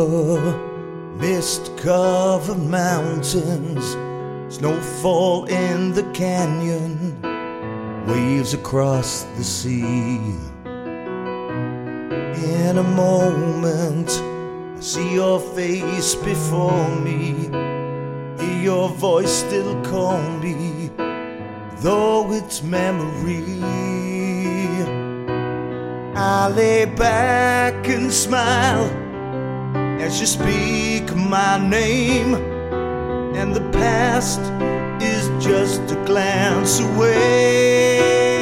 remember mist-covered mountains, snowfall in the canyon, waves across the sea. In a moment, I see your face before me, hear your voice still call me, though it's memory. I lay back and smile as you speak my name, and the past is just a glance away.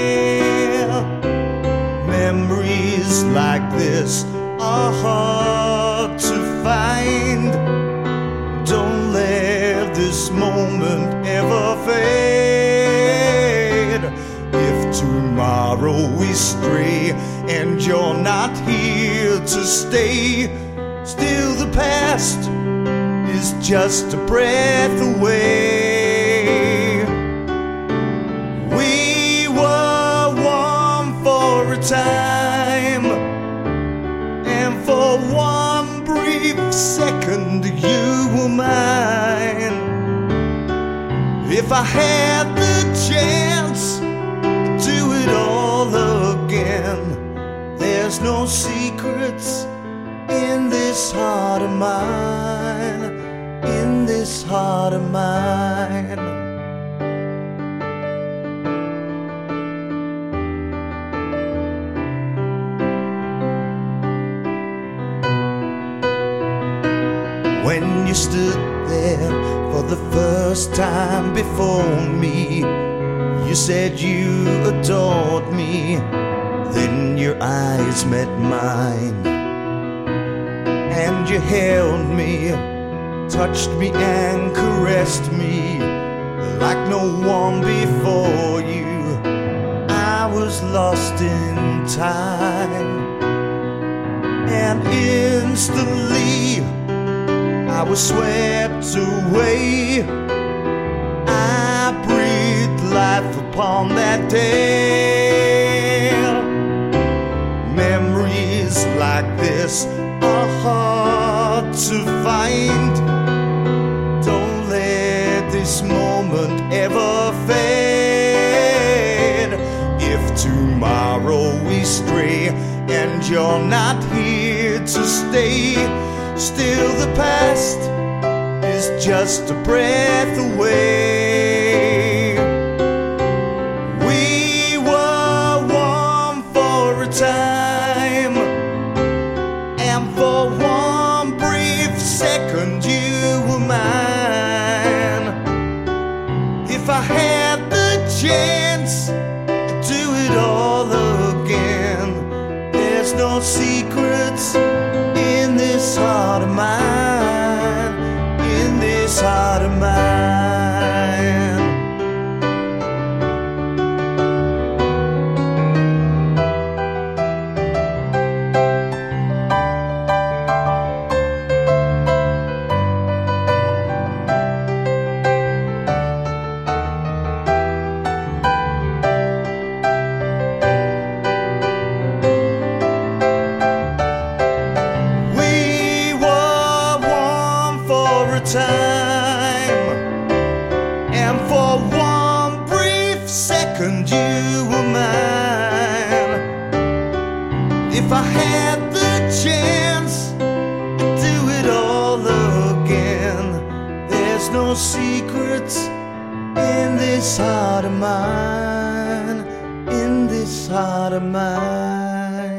Memories like this are hard to find. Don't let this moment ever fade. If tomorrow we stray and you're not here to stay, still the past is just a breath away. We were one for a time, and for one brief second you were mine. If I had the chance to do it all again, there's no secrets in this heart of mine, in this heart of mine. When you stood there for the first time before me, you said you adored me, then your eyes met mine, and you held me, touched me and caressed me like no one before you. I was lost in time, and instantly I was swept away. I breathed life upon that day. Memories like this are hard to find. Don't let this moment ever fade. If tomorrow we stray and you're not here to stay, still the past is just a breath away. We were one for a time, and for one brief second you were mine. If I had the chance to do it all again, there's no secrets in this heart of mine, in this heart of mine. Time, and for one brief second you were mine. If I had the chance to do it all again, there's no secrets in this heart of mine, in this heart of mine.